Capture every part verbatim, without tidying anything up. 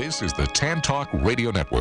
This is the Tan Talk Radio Network.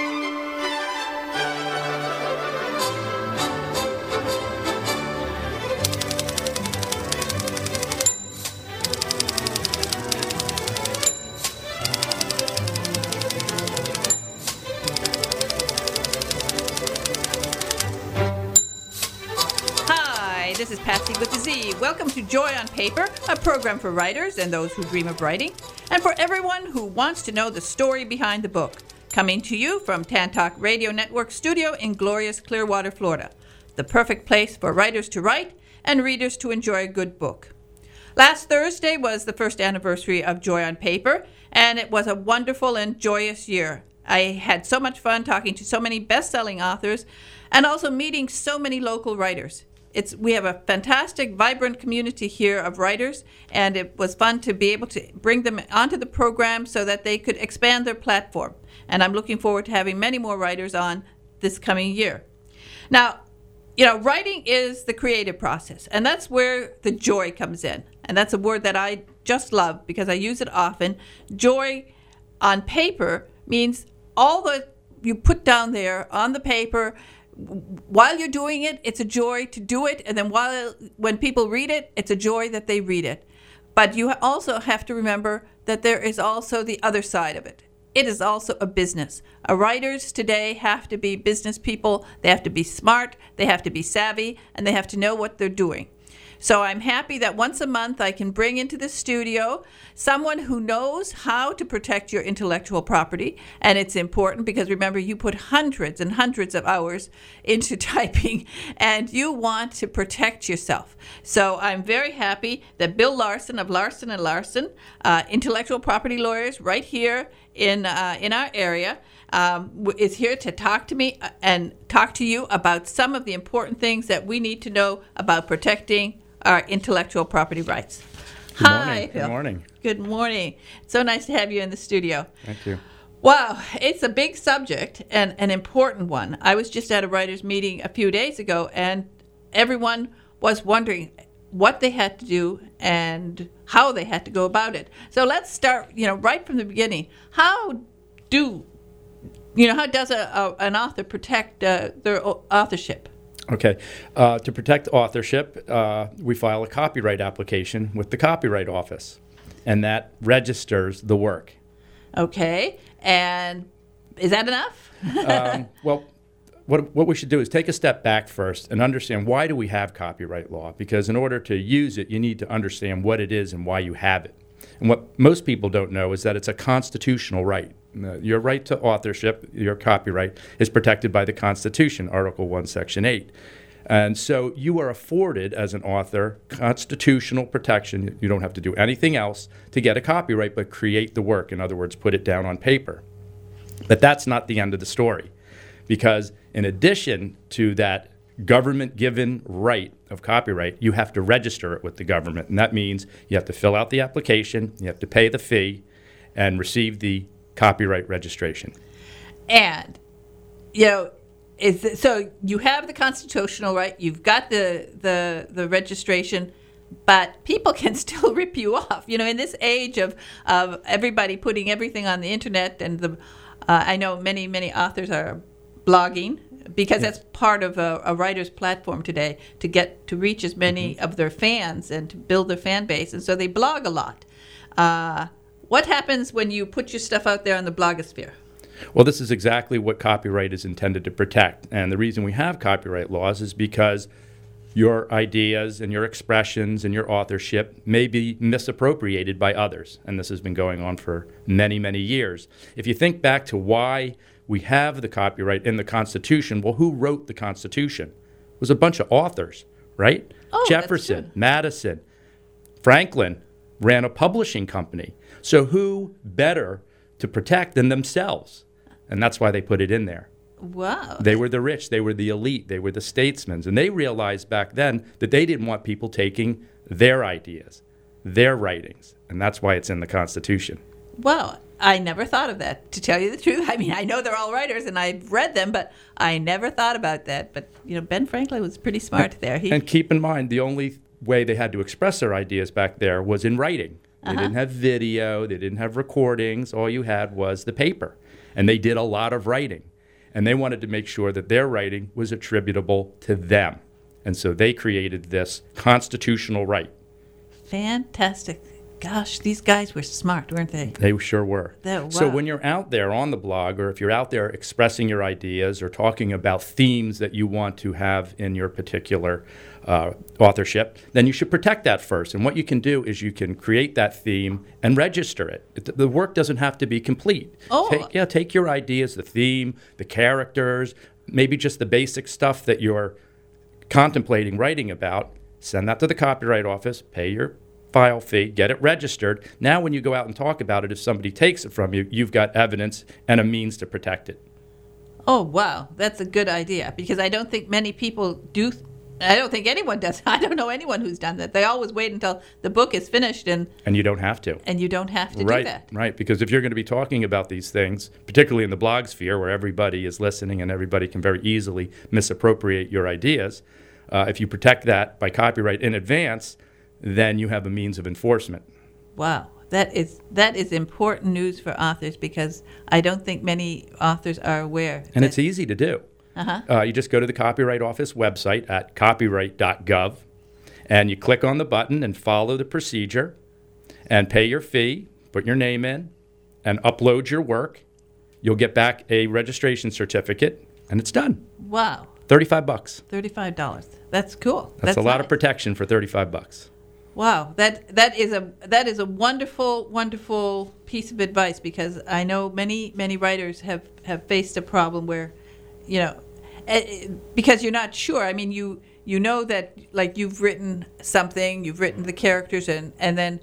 This is Patsy with the Z. Welcome to Joy on Paper, a program for writers and those who dream of writing, and for everyone who wants to know the story behind the book. Coming to you from Tan Talk Radio Network studio in glorious Clearwater, Florida. The perfect place for writers to write and readers to enjoy a good book. Last Thursday was the first anniversary of Joy on Paper, and it was a wonderful and joyous year. I had so much fun talking to so many best-selling authors and also meeting so many local writers. It's we have a fantastic, vibrant community here of writers, and it was fun to be able to bring them onto the program so that they could expand their platform. And I'm looking forward to having many more writers on this coming year. Now, you know, writing is the creative process, and that's where the joy comes in. And that's a word that I just love because I use it often. Joy on paper means all that you put down there on the paper. While you're doing it, it's a joy to do it, and then while when people read it, it's a joy that they read it. But you also have to remember that there is also the other side of it. It is also a business. Uh, writers today have to be business people. They have to be smart, they have to be savvy, and they have to know what they're doing. So I'm happy that once a month I can bring into the studio someone who knows how to protect your intellectual property. And it's important because, remember, you put hundreds and hundreds of hours into typing, and you want to protect yourself. So I'm very happy that Bill Larson of Larson and Larson, uh, intellectual property lawyers right here in uh, in our area, Um, is here to talk to me and talk to you about some of the important things that we need to know about protecting our intellectual property rights. Good Hi, morning. Phil. Good morning. Good morning. So nice to have you in the studio. Thank you. Wow, it's a big subject and an important one. I was just at a writers' meeting a few days ago, and everyone was wondering what they had to do and how they had to go about it. So let's start, you know, right from the beginning. How do You know, how does a, a, an author protect uh, their authorship? Okay. Uh, to protect authorship, uh, we file a copyright application with the Copyright Office, and that registers the work. Okay. And is that enough? um, well, what, what we should do is take a step back first and understand, why do we have copyright law? Because in order to use it, you need to understand what it is and why you have it. And what most people don't know is that it's a constitutional right. Your right to authorship, your copyright, is protected by the Constitution, Article one, Section eight. And so you are afforded, as an author, constitutional protection. You don't have to do anything else to get a copyright but create the work. In other words, put it down on paper. But that's not the end of the story, because in addition to that government-given right of copyright, you have to register it with the government. And that means you have to fill out the application, you have to pay the fee, and receive the copyright registration. And, you know, is it, so you have the constitutional right, you've got the, the, the registration, but people can still rip you off. You know, in this age of, of everybody putting everything on the internet, and the uh, I know many, many authors are blogging, because yes. that's part of a, a writer's platform today, to get to reach as many mm-hmm. of their fans and to build their fan base. And so they blog a lot. Uh, what happens when you put your stuff out there on the blogosphere? Well, this is exactly what copyright is intended to protect. And the reason we have copyright laws is because your ideas and your expressions and your authorship may be misappropriated by others. And this has been going on for many, many years. If you think back to why we have the copyright in the Constitution, well, who wrote the Constitution? It was a bunch of authors, right? Oh, Jefferson, Madison, Franklin ran a publishing company. So who better to protect than themselves? And that's why they put it in there. Wow. They were the rich, they were the elite, they were the statesmen. And they realized back then that they didn't want people taking their ideas, their writings. And that's why it's in the Constitution. Wow. I never thought of that, to tell you the truth. I mean, I know they're all writers, and I've read them, but I never thought about that. But, you know, Ben Franklin was pretty smart there. He... And keep in mind, the only way they had to express their ideas back there was in writing. They uh-huh. didn't have video. They didn't have recordings. All you had was the paper. And they did a lot of writing. And they wanted to make sure that their writing was attributable to them. And so they created this constitutional right. Fantastic. Gosh, these guys were smart, weren't they? They sure were. Oh, wow. So when you're out there on the blog, or if you're out there expressing your ideas or talking about themes that you want to have in your particular uh, authorship, then you should protect that first. And what you can do is you can create that theme and register it. it the work doesn't have to be complete. Oh. Take, yeah, take your ideas, the theme, the characters, maybe just the basic stuff that you're contemplating writing about, send that to the Copyright Office, pay your file fee, get it registered. Now when you go out and talk about it, if somebody takes it from you, you've got evidence and a means to protect it. Oh, wow. That's a good idea, because I don't think many people do. I don't think anyone does. I don't know anyone who's done that. They always wait until the book is finished. And and you don't have to. And you don't have to right, do that. Right, because if you're going to be talking about these things, particularly in the blog sphere where everybody is listening and everybody can very easily misappropriate your ideas, uh, if you protect that by copyright in advance, then you have a means of enforcement. Wow, that is that is important news for authors, because I don't think many authors are aware. And it's easy to do. Uh-huh. Uh, you just go to the Copyright Office website at copyright dot gov, and you click on the button and follow the procedure, and pay your fee, put your name in, and upload your work. You'll get back a registration certificate, and it's done. Wow. thirty-five bucks. thirty-five dollars. That's cool. That's, That's a lot nice. of protection for thirty-five bucks. Wow, that that is a that is a wonderful wonderful piece of advice, because I know many many writers have, have faced a problem where, you know, because you're not sure. I mean, you you know that, like, you've written something, you've written the characters, and and then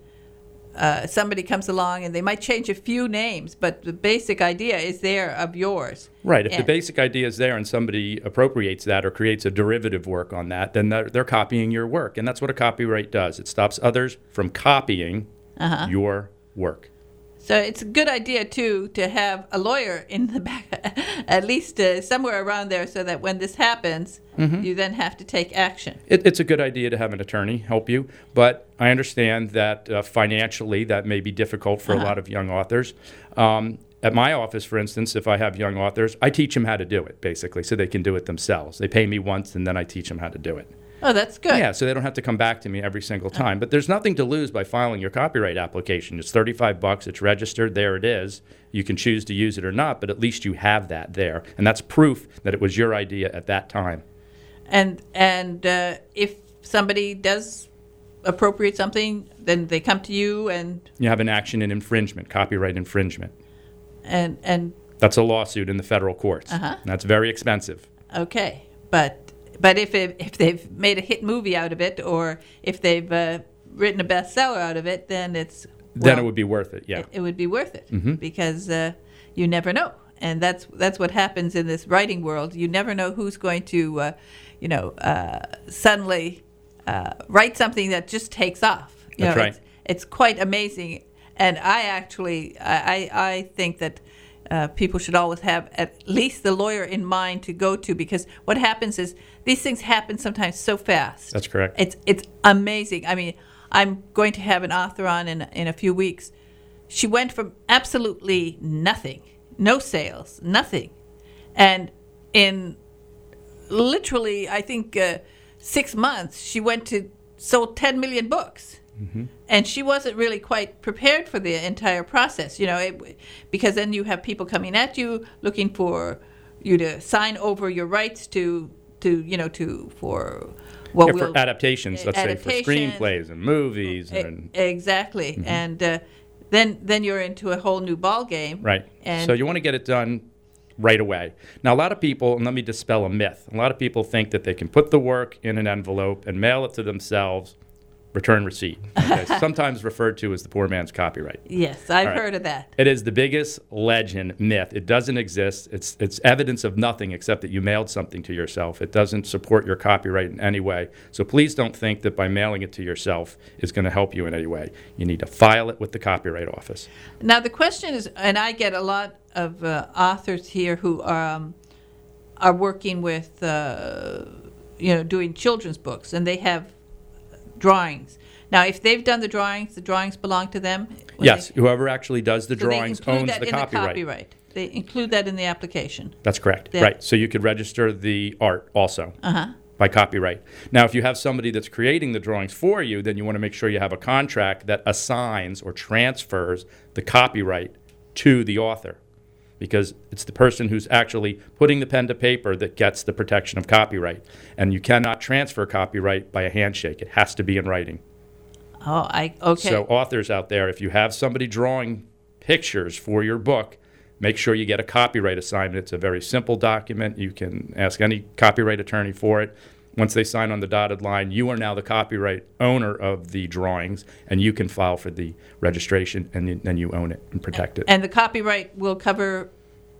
uh, somebody comes along and they might change a few names, but the basic idea is there of yours. Right. If and, the basic idea is there and somebody appropriates that or creates a derivative work on that, then they're, they're copying your work. And that's what a copyright does. It stops others from copying uh-huh. your work. So it's a good idea, too, to have a lawyer in the back, at least uh, somewhere around there, so that when this happens, mm-hmm. you then have to take action. It, it's a good idea to have an attorney help you, but I understand that uh, financially that may be difficult for uh-huh. a lot of young authors. Um, at my office, for instance, if I have young authors, I teach them how to do it, basically, so they can do it themselves. They pay me once, and then I teach them how to do it. Oh, that's good. Yeah, so they don't have to come back to me every single time. But there's nothing to lose by filing your copyright application. It's thirty-five bucks. It's registered. There it is. You can choose to use it or not, but at least you have that there. And that's proof that it was your idea at that time. And and uh, if somebody does appropriate something, then they come to you and... You have an action in infringement, copyright infringement. And... and that's a lawsuit in the federal courts. Uh-huh. That's very expensive. Okay, but... But if it, if they've made a hit movie out of it, or if they've uh, written a bestseller out of it, then it's well, then it would be worth it. Yeah, it, it would be worth it mm-hmm. because uh, you never know, and that's that's what happens in this writing world. You never know who's going to, uh, you know, uh, suddenly uh, write something that just takes off. You that's know, right. It's, it's quite amazing, and I actually I I think that. Uh, people should always have at least the lawyer in mind to go to, because what happens is these things happen sometimes so fast. That's correct. It's it's amazing. I mean, I'm going to have an author on in in a few weeks. She went from absolutely nothing, no sales, nothing, and in literally, I think uh, six months, she went to sold ten million books. Mm-hmm. And she wasn't really quite prepared for the entire process, you know, it, because then you have people coming at you looking for you to sign over your rights to, to you know, to for what yeah, we'll, for adaptations, let's adaptation, say for screenplays and movies. And, exactly, mm-hmm. and uh, then then you're into a whole new ball game. Right. And so you want to get it done right away. Now, a lot of people, and let me dispel a myth. A lot of people think that they can put the work in an envelope and mail it to themselves. Return receipt, okay? Sometimes referred to as the poor man's copyright. Yes, I've right. heard of that. It is the biggest legend, myth. It doesn't exist. It's it's evidence of nothing except that you mailed something to yourself. It doesn't support your copyright in any way. So please don't think that by mailing it to yourself is going to help you in any way. You need to file it with the Copyright Office. Now the question is, and I get a lot of uh, authors here who are, um, are working with, uh, you know, doing children's books, and they have drawings. Now, if they've done the drawings, the drawings belong to them? When Yes, they- whoever actually does the so they drawings include owns that the in copyright. The copyright. They include that in the application. That's correct. That- Right. So you could register the art also Uh-huh. by copyright. Now, if you have somebody that's creating the drawings for you, then you want to make sure you have a contract that assigns or transfers the copyright to the author, because it's the person who's actually putting the pen to paper that gets the protection of copyright. And you cannot transfer copyright by a handshake. It has to be in writing. Oh, I okay. So authors out there, if you have somebody drawing pictures for your book, make sure you get a copyright assignment. It's a very simple document. You can ask any copyright attorney for it. Once they sign on the dotted line, you are now the copyright owner of the drawings, and you can file for the registration, and then you own it and protect it. And the copyright will cover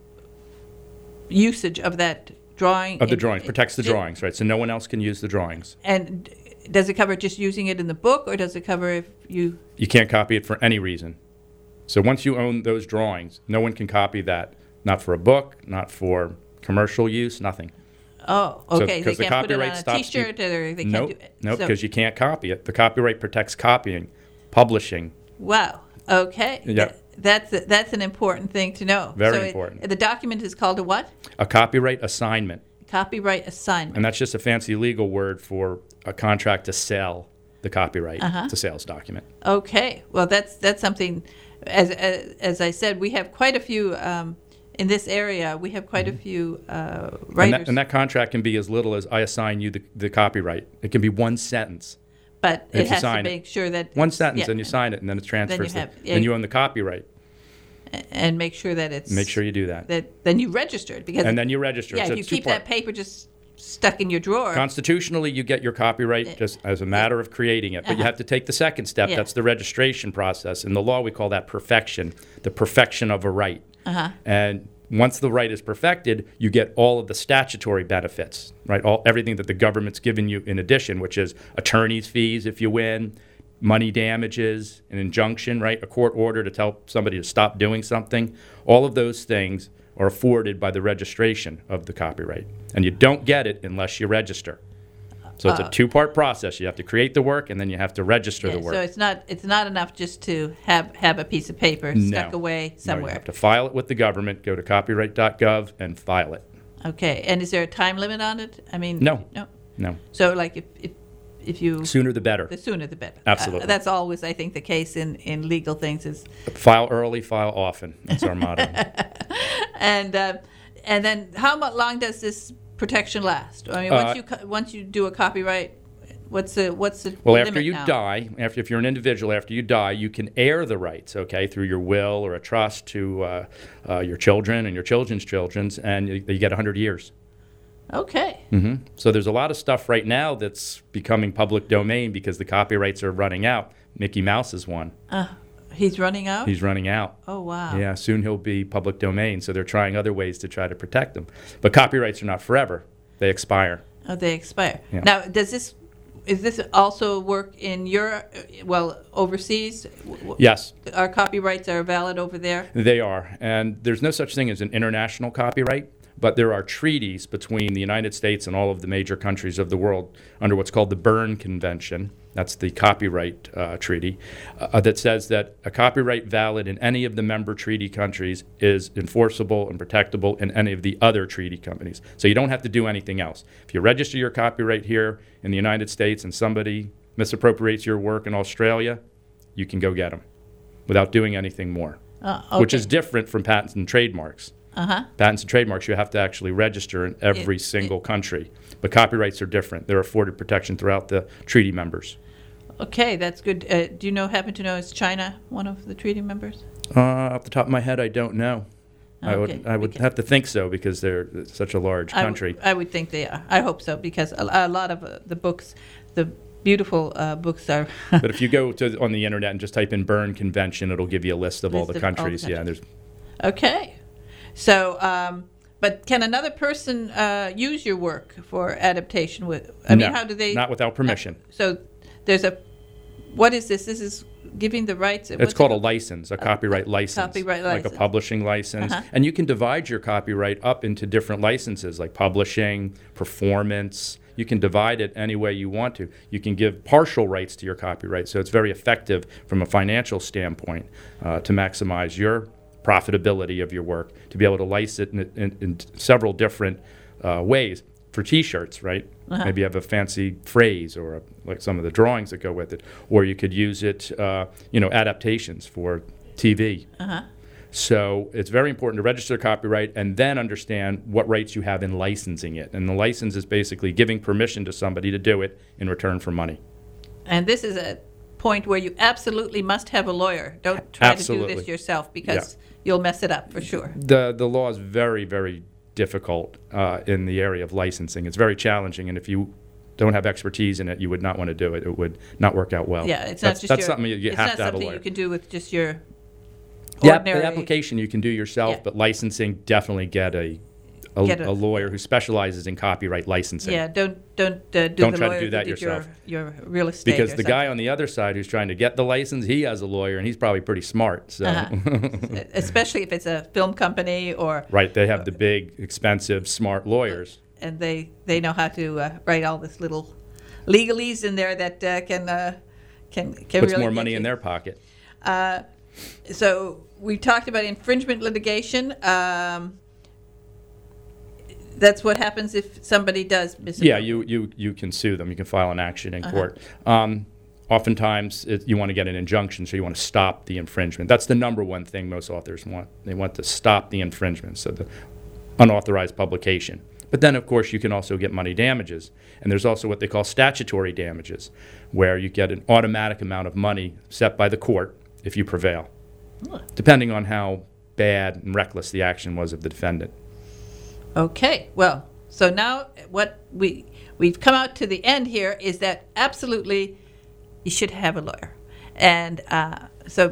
usage of that drawing? Of the in- drawings, protects the in- drawings, right? So no one else can use the drawings. And does it cover just using it in the book, or does it cover if you... You can't copy it for any reason. So once you own those drawings, no one can copy that, not for a book, not for commercial use, nothing. Oh, So- okay. They because the can't put it copyright on a stops you- T-shirt, or they can't Nope, do it. nope, So- because you can't copy it. The copyright protects copying, publishing. Wow. Okay. Yeah. Th- That's that's an important thing to know. Very So it- important. the document is called a what? A copyright assignment, Copyright assignment. and that's just a fancy legal word for a contract to sell the copyright. Uh-huh. It's a sales document. Okay. Well, that's that's something. As as, as I said, we have quite a few um, in this area. We have quite a few uh, And writers. that, and that contract can be as little as I assign you the, the copyright. It can be one sentence. but if it you has to sign it. make sure that One it's- sentence, yeah, and you sign it, and then it transfers. have- the, yeah, then you- you own the copyright. and make sure that it's Make sure you do that. that then you register it, because And then you register. yeah, So if you it's two keep that part. paper just stuck in your drawer. Constitutionally, you get your copyright just as a matter of creating it, but you Uh-huh. have to take the second step. Yeah. That's the registration process. In the law, we call that perfection, the perfection of a right. Uh-huh. And once the right is perfected, you get all of the statutory benefits, right? All everything that the government's given you in addition, which is attorney's fees if you win, money damages, an injunction, right? A court order to tell somebody to stop doing something. All of those things are afforded by the registration of the copyright. And you don't get it unless you register. So it's a two-part process. You have to create the work, and then you have to register Yeah, the work. so it's not it's not enough just to have have a piece of paper stuck No. away No, you somewhere. have to file it with the government, go to copyright dot gov and file it. Okay, and is there a time limit on it? I mean, No. no. No. So, like, if if, if you Sooner the better. the sooner the better. Absolutely. Uh, that's always, I think, the case in, in legal things. Is File early, file often. That's our motto. and uh, and then how much long does this protection last? I mean, once Uh, you co- once you do a copyright, what's the what's the Well, limit after you now? die, after if you're an individual, after you die, you can heir the rights, okay, through your will or a trust to uh, uh, your children and your children's children's, and you, you get one hundred years. Okay. hmm So there's a lot of stuff right now that's becoming public domain because the copyrights are running out. Mickey Mouse is one. He's running out. He's running out. oh wow. Yeah, soon he'll be public domain, so they're trying other ways to try to protect them. But copyrights are not forever. They expire. Oh, they expire. Yeah. Now, does this is this also work in your well overseas? W- w- Yes, Our copyrights are valid over there. they are. And there's no such thing as an international copyright, but there are treaties between the United States and all of the major countries of the world under what's called the Berne Convention. That's the copyright uh, treaty uh, that says that a copyright valid in any of the member treaty countries is enforceable and protectable in any of the other treaty companies. So you don't have to do anything else. If you register your copyright here in the United States and somebody misappropriates your work in Australia, you can go get them without doing anything more, Uh, okay. which is different from patents and trademarks. uh-huh. Patents and trademarks, you have to actually register in every It- single country. But copyrights are different. They're afforded protection throughout the treaty members. Okay, that's good. Uh, do you know? Happen to know? Is China one of the treaty members? Uh, off the top of my head, I don't know. I would Okay, I would because- have to think so because they're such a large I w- country. I would think they are. I hope so, because a, a lot of uh, the books, the beautiful uh, books are. But if you go to on the internet and just type in Berne Convention, it'll give you a list of all List the of all the countries. Yeah, countries. there's Okay. So, um, but can another person uh, use your work for adaptation? With I mean, no, how do they? not without permission. So there's a. What is this? This is giving the rights? It's called a license, a copyright license. Copyright Like license. a publishing license. Uh-huh. And you can divide your copyright up into different licenses, like publishing, performance. You can divide it any way you want to. You can give partial rights to your copyright, so it's very effective from a financial standpoint uh, to maximize your profitability of your work, to be able to license it in, in, in several different uh, ways. For T-shirts, right? Uh-huh. Maybe you have a fancy phrase or a, like some of the drawings that go with it. Or you could use it, uh, you know, adaptations for T V. Uh-huh. So it's very important to register copyright and then understand what rights you have in licensing it. And the license is basically giving permission to somebody to do it in return for money. And this is a point where you absolutely must have a lawyer. Don't try Absolutely. to do this yourself, because Yeah. you'll mess it up for sure. The the law is very, very difficult uh, in the area of licensing. It's very challenging, and if you don't have expertise in it, you would not want to do it. It would not work out well. Yeah, it's that's, not just that's your, something you, you it's have not to have a something lawyer. you can do with just your The, app- ordinary. the application you can do yourself, Yeah. but licensing, definitely get a a, Get a- a lawyer who specializes in copyright licensing. Yeah, don't don't uh, do Don't the try to lawyer do who that did yourself. Your, your real estate. Because or the guy on the other side who's trying to get the license, he has a lawyer, and he's probably pretty smart. So, Uh-huh. Especially if it's a film company, or right, they have the big, expensive, smart lawyers. and they they know how to uh, write all this little legalese in there that uh, can uh, can can Puts really more get money you. in their pocket. Uh, so we talked about infringement litigation. Um, that's what happens if somebody does misappropriate. Yeah, you, you, you can sue them. You can file an action in Uh-huh. court. Um, oftentimes, it, you want to get an injunction, so you want to stop the infringement. That's the number one thing most authors want. They want to stop the infringement, so the unauthorized publication. But then, of course, you can also get money damages. And there's also what they call statutory damages, where you get an automatic amount of money set by the court if you prevail, Huh. depending on how bad and reckless the action was of the defendant. Okay, well, so now what we we've come out to the end here is that absolutely you should have a lawyer. And uh, so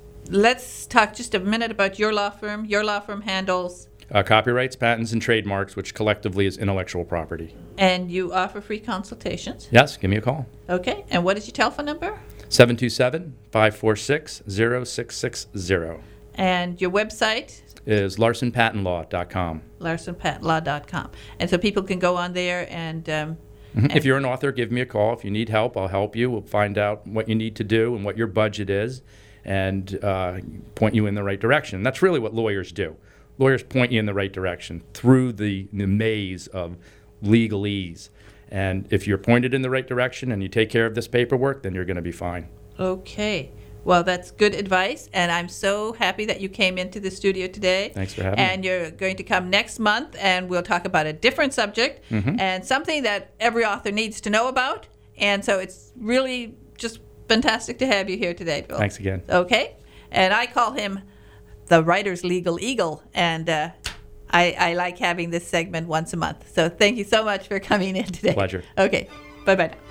let's talk just a minute about your law firm. Your law firm handles, Uh, copyrights, patents, and trademarks, which collectively is intellectual property. and you offer free consultations. Yes, give me a call. Okay, and what is your telephone number? seven two seven, five four six, zero six six zero And your website? is larson patent law dot com. larson patent law dot com. And so people can go on there and... Um, Mhm. and If you're an author, give me a call. If you need help, I'll help you. We'll find out what you need to do and what your budget is, and uh, point you in the right direction. That's really what lawyers do. Lawyers point you in the right direction through the, the maze of legalese. And if you're pointed in the right direction and you take care of this paperwork, then you're going to be fine. Okay. Well, that's good advice, and I'm so happy that you came into the studio today. Thanks for having me. And you're going to come next month, and we'll talk about a different subject Mm-hmm. and something that every author needs to know about. And so it's really just fantastic to have you here today, Bill. Thanks again. Okay. And I call him the writer's legal eagle, and uh, I, I like having this segment once a month. So thank you so much for coming in today. Pleasure. Okay. Bye-bye now.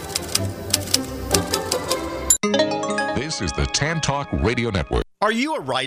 This is the Tan Talk Radio Network. Are you a writer?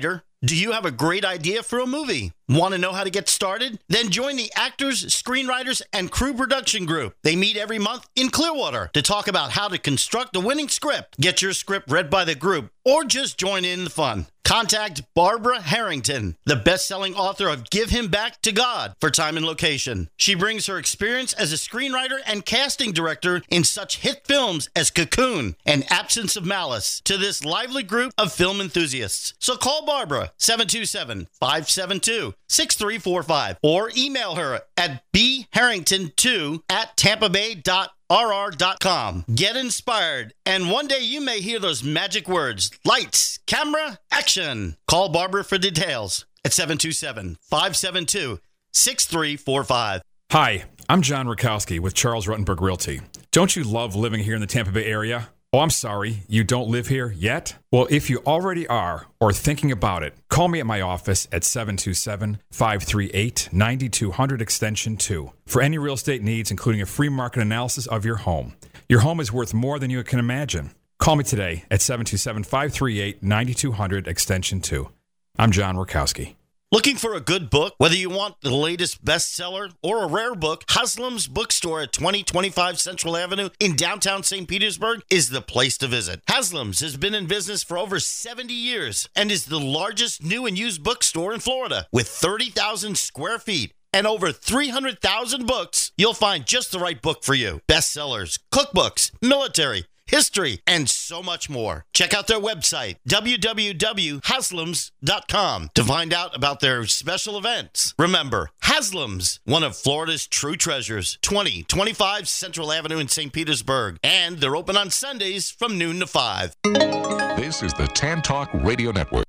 Do you have a great idea for a movie? Want to know how to get started? Then join the Actors, Screenwriters, and Crew Production Group. They meet every month in Clearwater to talk about how to construct a winning script, get your script read by the group, or just join in the fun. Contact Barbara Harrington, the best-selling author of Give Him Back to God, for time and location. She brings her experience as a screenwriter and casting director in such hit films as Cocoon and Absence of Malice to this lively group of film enthusiasts. So call Barbara, seven two seven, five seven two, six three four five, or email her at b harrington two at tampa bay dot r r dot com. Get inspired, and one day you may hear those magic words, lights, camera, action. Call Barbara for details at seven two seven, five seven two, six three four five. Hi, I'm John Rakowski with Charles Ruttenberg Realty. Don't you love living here in the Tampa Bay area? Oh, I'm sorry, you don't live here yet? Well, if you already are or thinking about it, call me at my office at seven two seven, five three eight, nine two zero zero extension two for any real estate needs, including a free market analysis of your home. Your home is worth more than you can imagine. Call me today at seven two seven, five three eight, nine two zero zero extension two. I'm John Rakowski. Looking for a good book? Whether you want the latest bestseller or a rare book, Haslam's Bookstore at twenty twenty-five Central Avenue in downtown Saint Petersburg is the place to visit. Haslam's has been in business for over seventy years and is the largest new and used bookstore in Florida. With thirty thousand square feet and over three hundred thousand books, you'll find just the right book for you. Bestsellers, cookbooks, military, history, and so much more. Check out their website, w w w dot haslams dot com, to find out about their special events. Remember, Haslam's, one of Florida's true treasures, twenty twenty-five Central Avenue in Saint Petersburg, and they're open on Sundays from noon to five. This is the Tan Talk Radio Network.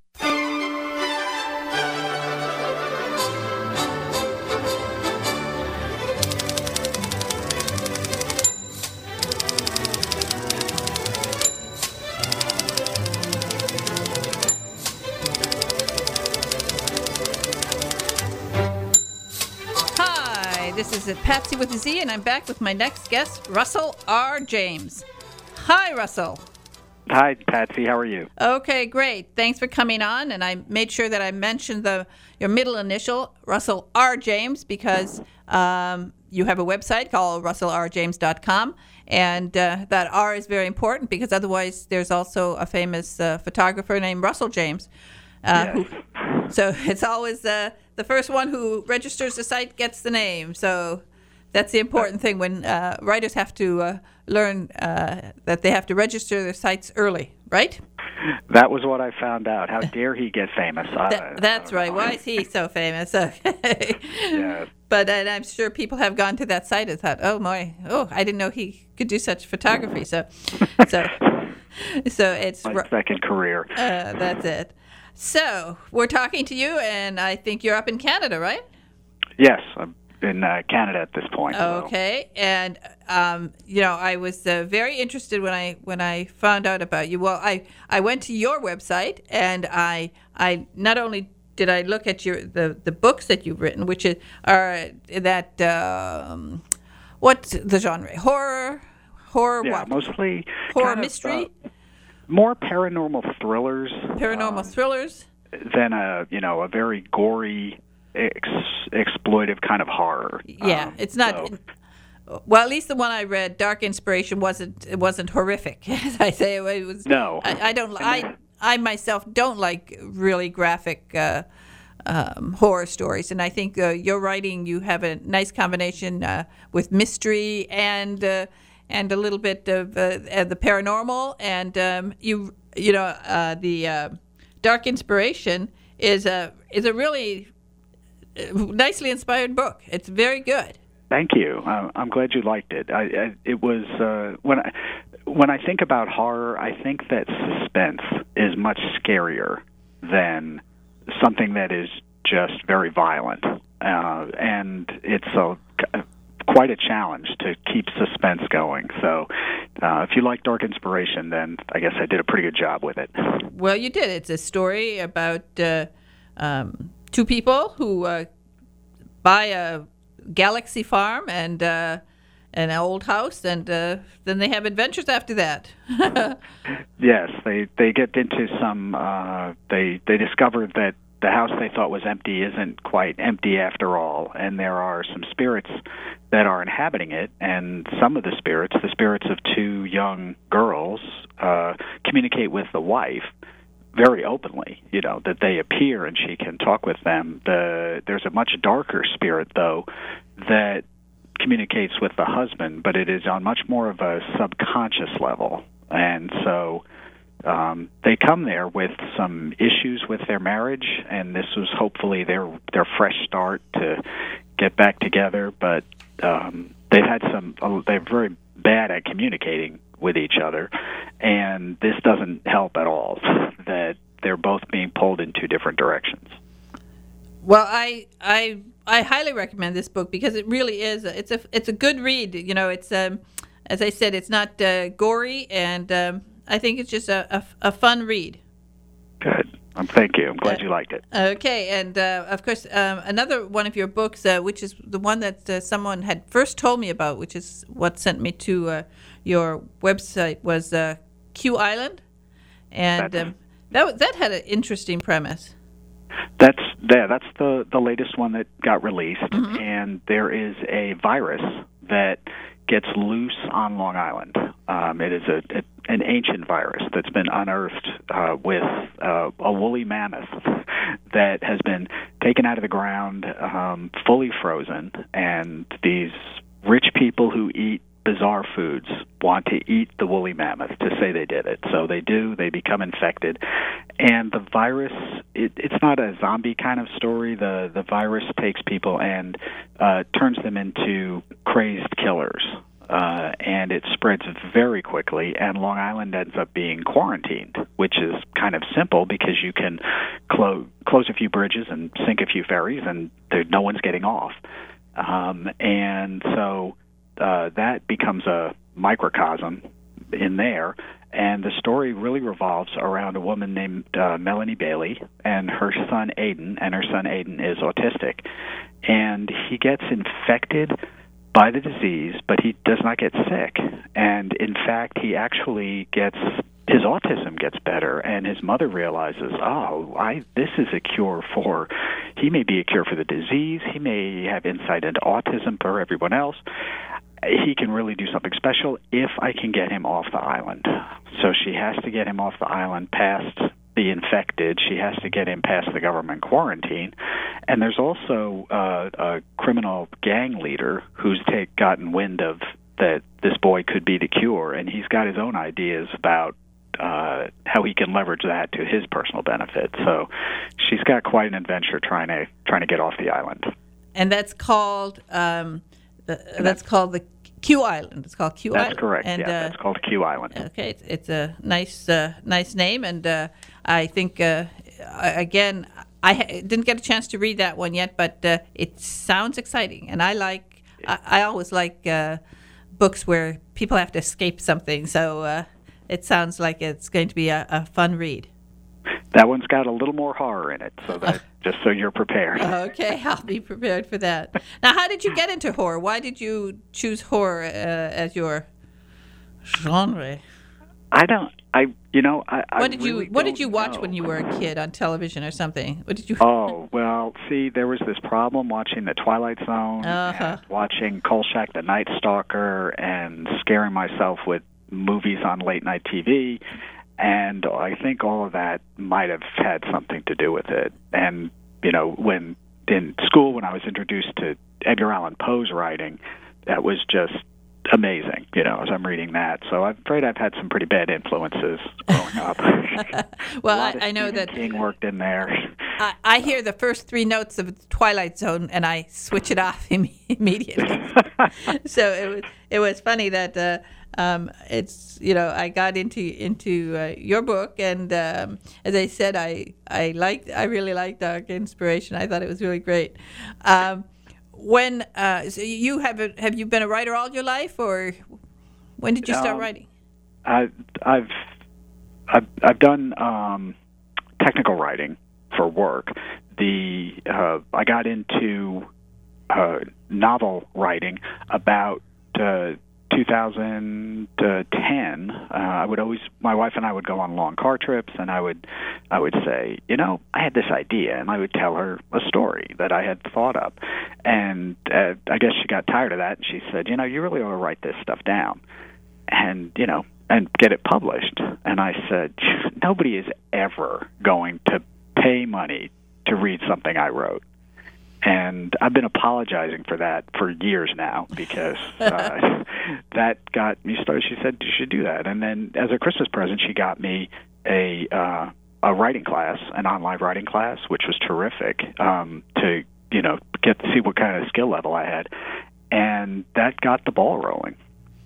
This is Patsy with a Z, and I'm back with my next guest, Russell R. James. Hi, Russell. Hi, Patsy. How are you? Okay, great. Thanks for coming on, and I made sure that I mentioned the your middle initial, Russell R. James, because um, you have a website called russell r james dot com, and uh, that R is very important because otherwise there's also a famous uh, photographer named Russell James. Uh, yes. who, so it's always uh, the first one who registers the site gets the name. So that's the important thing when uh, writers have to uh, learn uh, that they have to register their sites early, right? That was what I found out. How dare he get famous? That, that's right. Why is he so famous? Okay. Yes. But and I'm sure people have gone to that site and thought, oh, my, oh, I didn't know he could do such photography. So, so, so it's my second career. Uh, that's it. So we're talking to you, and I think you're up in Canada, right? Yes, I'm in uh, Canada at this point. Okay, so. and um, you know, I was uh, very interested when I when I found out about you. Well, I, I went to your website, and I I not only did I look at your the, the books that you've written, which is, are that um, what's the genre? Horror, horror, yeah, what? mostly horror kind of, mystery. Uh, more paranormal thrillers. Paranormal um, thrillers. Than a you know a very gory, ex- exploitive kind of horror. Yeah, um, it's not. So. Well, at least the one I read, Dark Inspiration, wasn't it wasn't horrific. As I say, it was. No, I, I don't. I I myself don't like really graphic uh, um, horror stories, and I think uh, your writing, you have a nice combination uh, with mystery and uh, and a little bit of uh, the paranormal, and um, you you know uh, the. Uh, Dark Inspiration is a is a really nicely inspired book. It's very good. Thank you. Uh, I'm glad you liked it. I, I, it was uh, when I when I think about horror, I think that suspense is much scarier than something that is just very violent, uh, and it's a quite a challenge to keep suspense going. So uh, if you like Dark Inspiration, then I guess I did a pretty good job with it. Well, you did. It's a story about uh, um, two people who uh, buy a galaxy farm and uh, an old house, and uh, then they have adventures after that. Yes, they, they get into some, uh, they, they discover that the house they thought was empty isn't quite empty after all, and there are some spirits that are inhabiting it, and some of the spirits, the spirits of two young girls, uh, communicate with the wife very openly, you know, that they appear and she can talk with them. The, there's a much darker spirit, though, that communicates with the husband, but it is on much more of a subconscious level. And so um, they come there with some issues with their marriage, and this was hopefully their their fresh start to get back together. But um, they've had some, uh, they're very bad at communicating with each other, and this doesn't help at all, that they're both being pulled in two different directions. Well, I I I highly recommend this book because it really is. It's a it's a good read. You know, it's um, as I said, it's not uh, gory, and um, I think it's just a, a, a fun read. Good. Um, thank you. I'm glad uh, you liked it. Okay, and uh, of course, um, another one of your books, uh, which is the one that uh, someone had first told me about, which is what sent me to uh, your website, was uh, Q Island, and um, that that had an interesting premise. That's yeah, that's the, the latest one that got released, mm-hmm. and there is a virus that gets loose on Long Island. Um, it is a, a an ancient virus that's been unearthed uh, with uh, a woolly mammoth that has been taken out of the ground, um, fully frozen, and these rich people who eat bizarre foods want to eat the woolly mammoth to say they did it. So they do, they become infected. And the virus, it, it's not a zombie kind of story. The, the virus takes people and uh, turns them into crazed killers. Uh, and it spreads very quickly, and Long Island ends up being quarantined, which is kind of simple because you can clo- close a few bridges and sink a few ferries, and there, no one's getting off. Um, and so uh, that becomes a microcosm in there, and the story really revolves around a woman named uh, Melanie Bailey and her son Aiden, and her son Aiden is autistic, and he gets infected by the disease, but he does not get sick. And in fact, he actually gets, his autism gets better, and his mother realizes, oh, I, this is a cure for, he may be a cure for the disease, he may have insight into autism for everyone else. He can really do something special if I can get him off the island. So she has to get him off the island past the infected. She has to get him past the government quarantine. And there's also uh, a criminal gang leader who's take, gotten wind of that this boy could be the cure, and he's got his own ideas about uh, how he can leverage that to his personal benefit. So she's got quite an adventure trying to trying to get off the island. And that's called um, the, that's, that's called the Q Island. It's called Q that's Island. That's correct. And, yeah, uh, that's called Q Island. Okay, it's, it's a nice uh, nice name, and uh, I think uh, again I ha- didn't get a chance to read that one yet, but uh, it sounds exciting, and I like I, I always like uh, books where people have to escape something. So uh, it sounds like it's going to be a, a fun read. That one's got a little more horror in it, so that just so you're prepared. Okay, I'll be prepared for that. Now, how did you get into horror? Why did you choose horror uh, as your genre? I don't. I you know. I, what did I really you What did you watch know. when you were a kid on television or something? What did you? Oh well, see, there was this problem watching The Twilight Zone, uh-huh. and watching Kolchak the Night Stalker, and scaring myself with movies on late night T V. And I think all of that might have had something to do with it. And, you know, when in school, when I was introduced to Edgar Allan Poe's writing, that was just amazing, you know, as I'm reading that. So I'm afraid I've had some pretty bad influences growing up. Well, I, I know Stephen that King worked in there. I, I hear the first three notes of the Twilight Zone, and I switch it off im- immediately. So it was it was funny that uh, um, it's you know I got into into uh, your book, and um, as I said, I I liked I really liked Dark Inspiration. I thought it was really great. Um, when uh, so you have a, have you been a writer all your life, or when did you start um, writing? I, I've I've I've done um, technical writing for work. The uh, I got into uh, novel writing about uh, two thousand ten, uh, I would always, my wife and I would go on long car trips, and I would, I would say, you know, I had this idea, and I would tell her a story that I had thought up, and uh, I guess she got tired of that, and she said, you know, you really ought to write this stuff down, and you know, and get it published. And I said, nobody is ever going to pay money to read something I wrote. And I've been apologizing for that for years now, because uh, that got me started. She said, you should do that. And then as a Christmas present, she got me a uh, a writing class, an online writing class, which was terrific, um, to, you know, get to see what kind of skill level I had. And that got the ball rolling.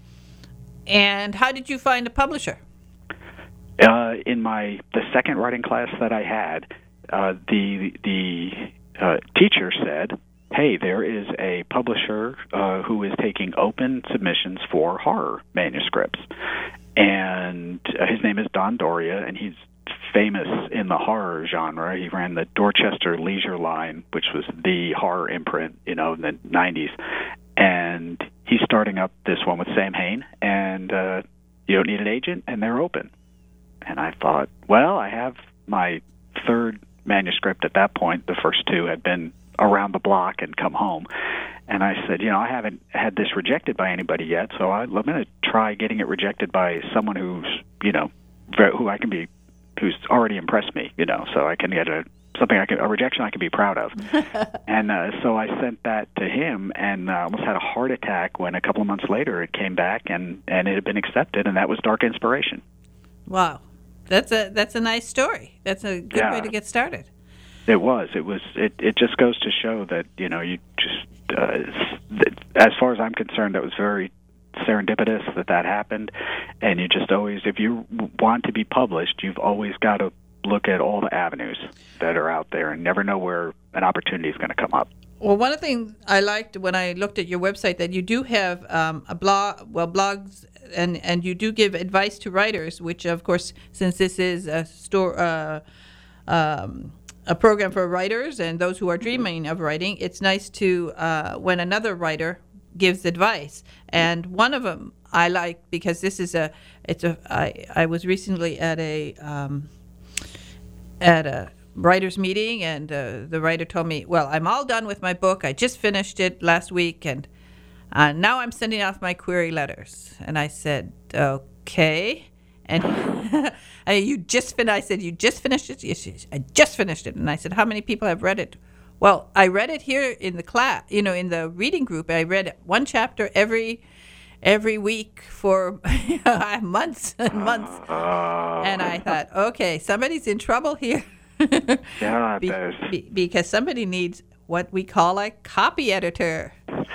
And how did you find a publisher? Uh, in my the second writing class that I had, uh, the the uh, teacher said, hey, there is a publisher uh, who is taking open submissions for horror manuscripts. And uh, his name is Don Doria, and he's famous in the horror genre. He ran the Dorchester Leisure line, which was the horror imprint, you know, in the nineties. And he's starting up this one with Sam Hain, and uh, you don't need an agent, and they're open. And I thought, well, I have my third manuscript at that point. The first two had been around the block and come home. And I said, you know, I haven't had this rejected by anybody yet, so I, I'm going to try getting it rejected by someone who's, you know, who I can be, who's already impressed me, you know, so I can get a something I can, a rejection I can be proud of. And uh, so I sent that to him, and uh, almost had a heart attack when a couple of months later it came back, and, and it had been accepted, and that was Dark Inspiration. Wow. That's a that's a nice story. That's a good Yeah. way to get started. It was. It was. It, it just goes to show that, you know, you just, uh, th- as far as I'm concerned, that was very serendipitous that that happened. And you just always, if you want to be published, you've always got to look at all the avenues that are out there and never know where an opportunity is going to come up. Well, one of the things I liked when I looked at your website, that you do have um, a blog, well, blogs, and, and you do give advice to writers, which, of course, since this is a store, uh, um, a program for writers and those who are dreaming of writing, it's nice to, uh, when another writer gives advice. And one of them I like, because this is a, it's a, I, I was recently at a, um, at a writer's meeting, and uh, the writer told me, well, I'm all done with my book. I just finished it last week, and uh, now I'm sending off my query letters. And I said, okay. And I, you just fin- I said, you just finished it? Yes, yes, I just finished it. And I said, how many people have read it? Well, I read it here in the class, you know, in the reading group. I read one chapter every every week for months and months. Uh, and I thought, okay, somebody's in trouble here. yeah, be, there's... be, because somebody needs what we call a copy editor.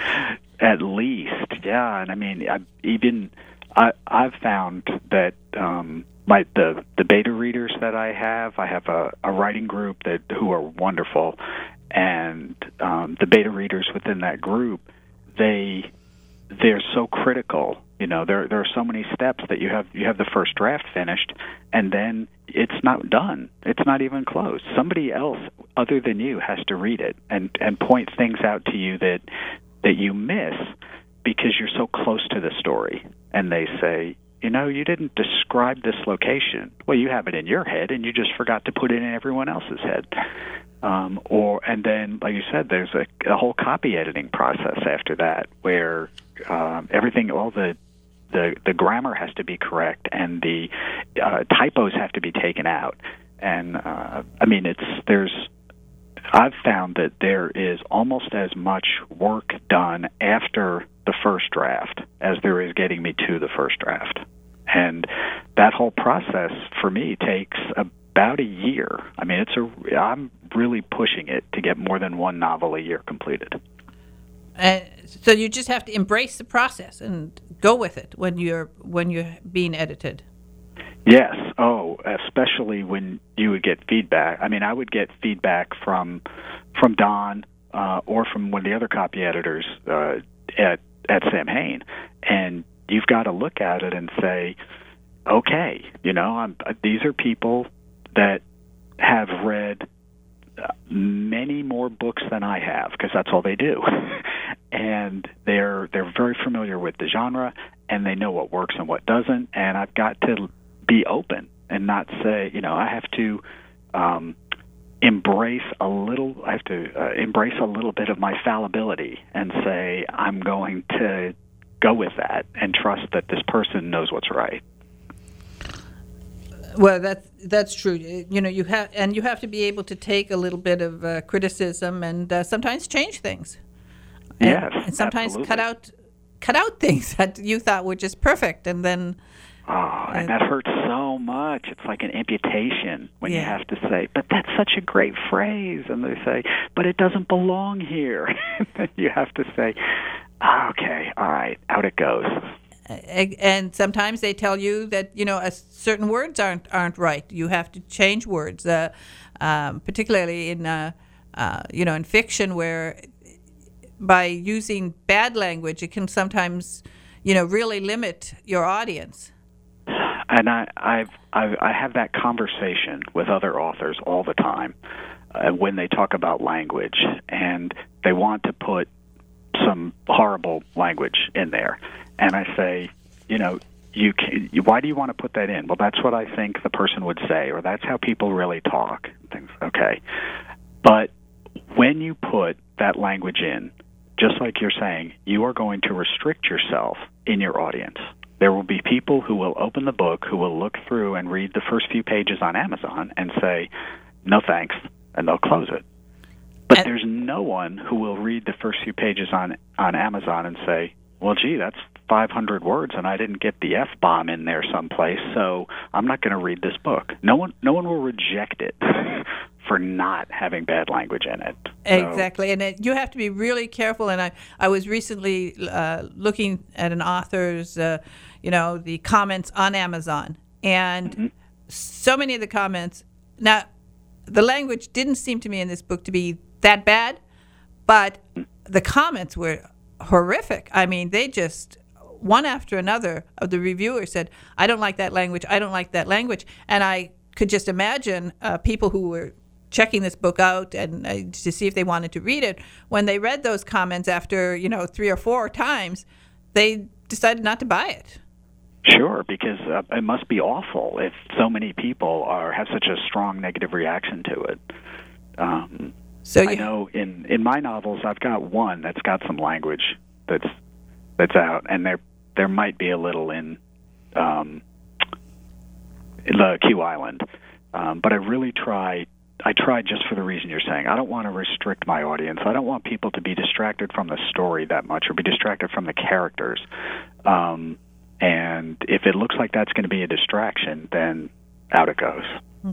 At least, yeah. And I mean, I, even I, I've found that um, my the the beta readers that I have, I have a, a writing group that who are wonderful, and um, the beta readers within that group, they they're so critical. You know, there there are so many steps that you have you have the first draft finished, and then it's not done. It's not even close. Somebody else other than you has to read it and, and point things out to you that that you miss because you're so close to the story. And they say, you know, you didn't describe this location. Well, you have it in your head, and you just forgot to put it in everyone else's head. Um, or and then, like you said, there's a, a whole copy editing process after that, where um, everything, all the The, the grammar has to be correct, and the uh, typos have to be taken out. And uh, I mean, it's there's. I've found that there is almost as much work done after the first draft as there is getting me to the first draft, and that whole process for me takes about a year. I mean, it's a. I'm really pushing it to get more than one novel a year completed. And so you just have to embrace the process and go with it when you're when you're being edited. Yes. Oh, especially when you would get feedback. I mean, I would get feedback from from Don uh, or from one of the other copy editors uh, at at Sam Hain, and you've got to look at it and say, okay, you know, I'm, these are people that have read many more books than I have, because that's all they do. And they're they're very very familiar with the genre, and they know what works and what doesn't. And I've got to be open and not say, you know, I have to um, embrace a little. I have to uh, embrace a little bit of my fallibility and say I'm going to go with that and trust that this person knows what's right. Well, that's that's true. You know, you have and you have to be able to take a little bit of uh, criticism and uh, sometimes change things. And, Yes, and sometimes absolutely. cut out cut out things that you thought were just perfect, and then Oh, and that hurts so much. It's like an amputation when you Yeah. have to say, but that's such a great phrase. And they say, but it doesn't belong here. You have to say, okay, all right, out it goes. A- and sometimes they tell you that you know a certain words aren't aren't right. You have to change words, uh, um, particularly in uh, uh, you know in fiction, where by using bad language, it can sometimes you know really limit your audience. And I, I've, I've, I have that conversation with other authors all the time uh, when they talk about language, and they want to put some horrible language in there. And I say, you know, you can, you, why do you want to put that in? Well, that's what I think the person would say, or that's how people really talk. Things, okay. But when you put that language in, just like you're saying, you are going to restrict yourself in your audience. There will be people who will open the book, who will look through and read the first few pages on Amazon and say, no thanks, and they'll close it. But And- there's no one who will read the first few pages on, on Amazon and say, well, gee, that's five hundred words, and I didn't get the F-bomb in there someplace, so I'm not going to read this book. No one, no one will reject it for not having bad language in it. So- Exactly, and it, you have to be really careful. And I, I was recently uh, looking at an author's, uh, you know, the comments on Amazon, and Mm-hmm. so many of the comments. Now, the language didn't seem to me in this book to be that bad, but the comments were horrific. I mean, they just one after another of the reviewers said, "I don't like that language. I don't like that language," and I could just imagine uh, people who were checking this book out and uh, to see if they wanted to read it. When they read those comments after, you know, three or four times, they decided not to buy it. Sure, because uh, it must be awful if so many people are have such a strong negative reaction to it. Um, So I you, know in, in my novels, I've got one that's got some language that's that's out, and there there might be a little in, um, in the Q Island, um, but I really try. I try just for the reason you're saying. I don't want to restrict my audience. I don't want people to be distracted from the story that much or be distracted from the characters. Um, and if it looks like that's going to be a distraction, then out it goes.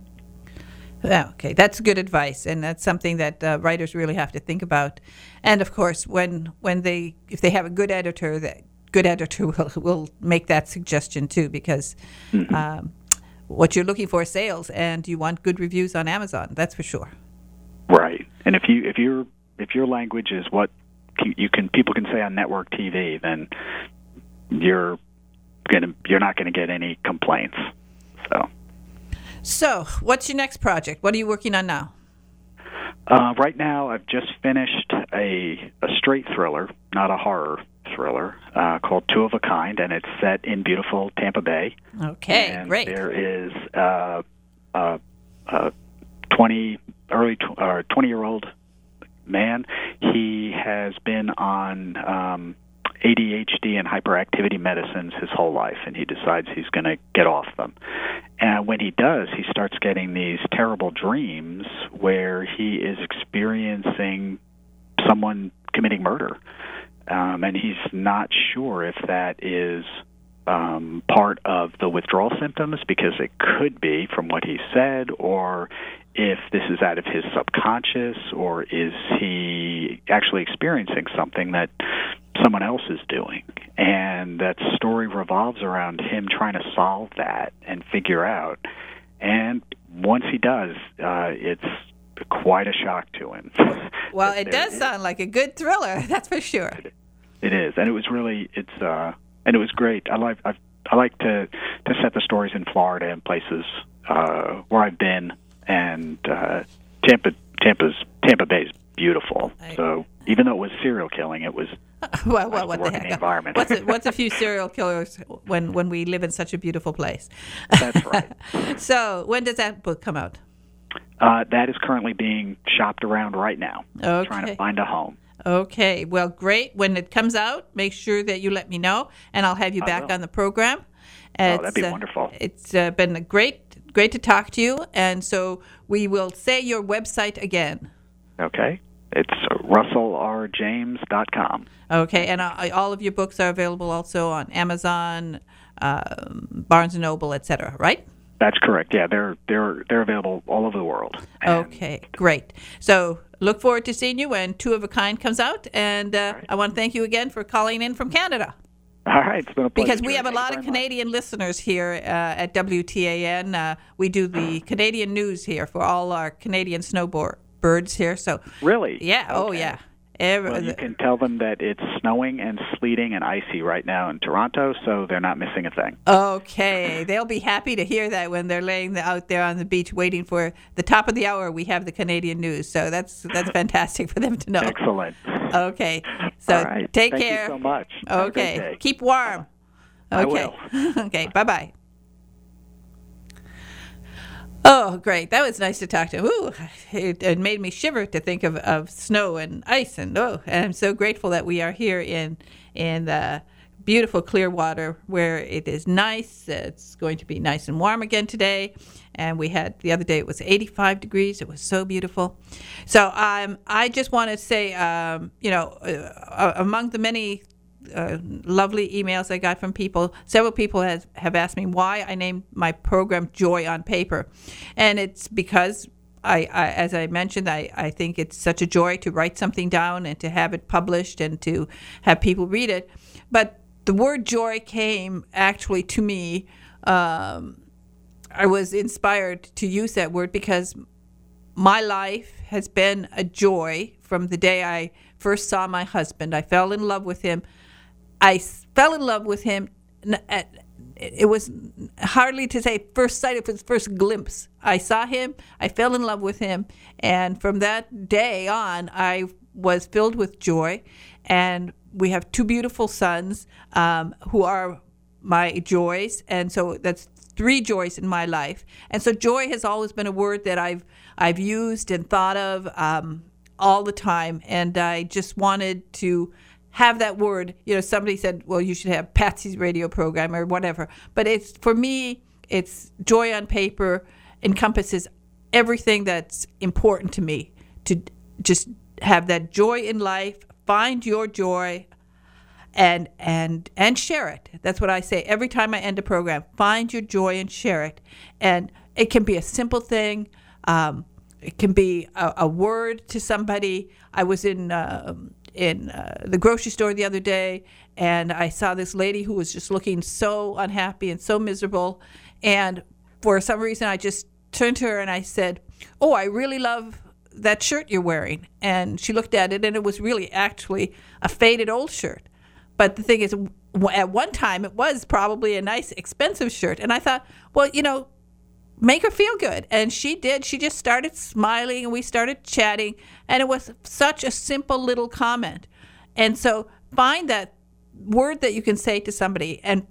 Yeah, okay, that's good advice, and that's something that uh, writers really have to think about. And of course, when when they if they have a good editor, that good editor will will make that suggestion too, because Mm-hmm. um, what you're looking for is sales, and you want good reviews on Amazon. That's for sure. Right. And if you if your if your language is what you can people can say on network T V, then you're gonna you're not going to get any complaints. So. So, what's your next project? What are you working on now? Uh, right now, I've just finished a a straight thriller, not a horror thriller, uh, called Two of a Kind, and it's set in beautiful Tampa Bay. Okay, and great. There is uh, a, a twenty early tw- or twenty year old man. He has been on um, A D H D and hyperactivity medicines his whole life, and he decides he's going to get off them. And when he does, he starts getting these terrible dreams where he is experiencing someone committing murder. Um, and he's not sure if that is um, part of the withdrawal symptoms, because it could be from what he said, or if this is out of his subconscious, or is he actually experiencing something that someone else is doing. And that story revolves around him trying to solve that and figure out. And once he does, uh, it's quite a shock to him. Well, it does sound like a good thriller, that's for sure. It is, and it was really it's uh, and it was great. I like I, I like to to set the stories in Florida and places uh, where I've been, and uh, Tampa Tampa's Tampa Bay is beautiful. I, so even though it was serial killing, it was well, well, nice what to work the in heck? the environment. What's a, what's a few serial killers when when we live in such a beautiful place? That's right. So when does that book come out? Uh, that is currently being shopped around right now, Okay. trying to find a home. Okay, well, great. When it comes out, make sure that you let me know, and I'll have you I back will. on the program. Oh, It's, that'd be uh, wonderful. It's uh, been a great, great to talk to you, and so we will say your website again. Okay. It's russell r james dot com. Okay, and uh, all of your books are available also on Amazon, um, Barnes and Noble, et cetera, right? That's correct. Yeah, they're they're they're available all over the world. And Okay, great. So look forward to seeing you when Two of a Kind comes out, and uh, right. I want to thank you again for calling in from Canada. All right, it's been a pleasure. Because we Joy. have a Thank you lot of very much. Canadian listeners here uh, at W T A N. Uh, we do the Canadian news here for all our Canadian snowbirds here. So Really? yeah, oh Okay. yeah. Every, Well, you can tell them that it's snowing and sleeting and icy right now in Toronto, so they're not missing a thing. Okay, they'll be happy to hear that when they're laying out there on the beach waiting for the top of the hour. We have the Canadian news, so that's that's fantastic for them to know. Excellent. Okay, so All right. take Thank care. you so much. Have a great Okay, day. keep warm. I Okay, will. okay, bye bye. Oh, great. That was nice to talk to him. Ooh, it, it made me shiver to think of, of snow and ice. And oh, and I'm so grateful that we are here in in the beautiful Clearwater where it is nice. It's going to be nice and warm again today. And we had, the other day, it was eighty-five degrees. It was so beautiful. So um, I just want to say, um, you know, uh, among the many Uh, lovely emails I got from people. Several people has, have asked me why I named my program Joy on Paper. And it's because, I, I as I mentioned, I, I think it's such a joy to write something down and to have it published and to have people read it. But the word joy came actually to me. Um, I was inspired to use that word because my life has been a joy from the day I first saw my husband. I fell in love with him. I fell in love with him. It was hardly to say first sight, it was first glimpse. I saw him, I fell in love with him, and from that day on, I was filled with joy. And we have two beautiful sons um, who are my joys, and so that's three joys in my life. And so joy has always been a word that I've I've used and thought of um, all the time, and I just wanted to have that word. You know, somebody said, well, you should have Patsy's radio program or whatever. But it's, for me, it's Joy on Paper encompasses everything that's important to me, to just have that joy in life, find your joy, and and and share it. That's what I say every time I end a program. Find your joy and share it. And it can be a simple thing. Um, it can be a, a word to somebody. I was in... Uh, in uh, the grocery store the other day, and I saw this lady who was just looking so unhappy and so miserable, and for some reason I just turned to her and I said, oh, I really love that shirt you're wearing. And she looked at it, and it was really actually a faded old shirt. But the thing is, at one time it was probably a nice expensive shirt, and I thought, well, you know, make her feel good. And she did. She just started smiling, and we started chatting, and it was such a simple little comment. And so find that word that you can say to somebody, and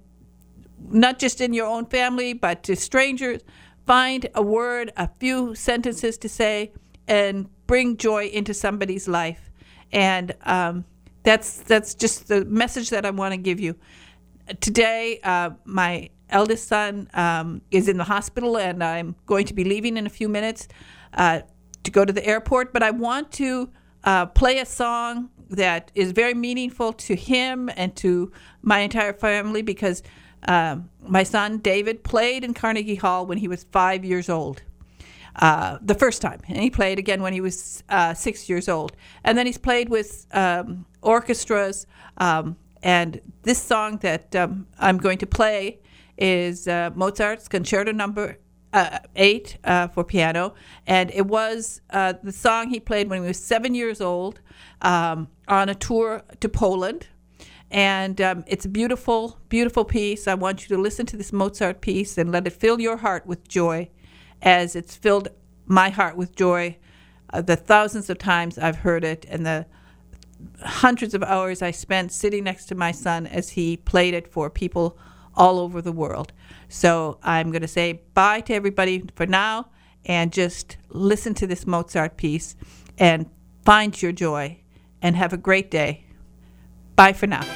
not just in your own family, but to strangers. Find a word, a few sentences to say, and bring joy into somebody's life. And um, that's that's just the message that I want to give you. Today, uh, my eldest son um, is in the hospital, and I'm going to be leaving in a few minutes uh, to go to the airport. But I want to uh, play a song that is very meaningful to him and to my entire family, because um, my son David played in Carnegie Hall when he was five years old. Uh, the first time, and he played again when he was uh, six years old. And then he's played with um, orchestras. Um, and this song that um, I'm going to play is uh, Mozart's Concerto Number uh, Eight uh, for piano, and it was uh, the song he played when he was seven years old um, on a tour to Poland. And um, it's a beautiful, beautiful piece. I want you to listen to this Mozart piece and let it fill your heart with joy, as it's filled my heart with joy uh, the thousands of times I've heard it, and the hundreds of hours I spent sitting next to my son as he played it for people all over the world. So I'm going to say bye to everybody for now, and just listen to this Mozart piece and find your joy, and have a great day. Bye for now.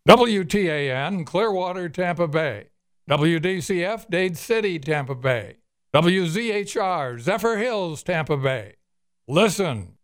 W T A N, Clearwater, Tampa Bay. W D C F, Dade City, Tampa Bay. W Z H R, Zephyr Hills, Tampa Bay. Listen.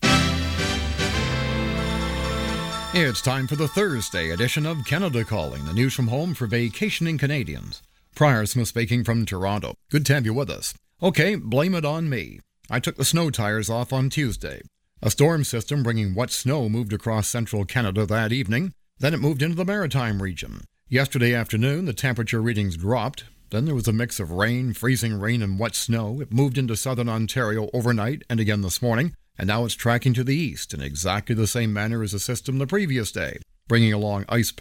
It's time for the Thursday edition of Canada Calling, the news from home for vacationing Canadians. Prior Smith speaking from Toronto. Good to have you with us. Okay, blame it on me. I took the snow tires off on Tuesday. A storm system bringing wet snow moved across central Canada that evening. Then it moved into the Maritime region. Yesterday afternoon, the temperature readings dropped. Then there was a mix of rain, freezing rain, and wet snow. It moved into southern Ontario overnight and again this morning, and now it's tracking to the east in exactly the same manner as the system the previous day, bringing along ice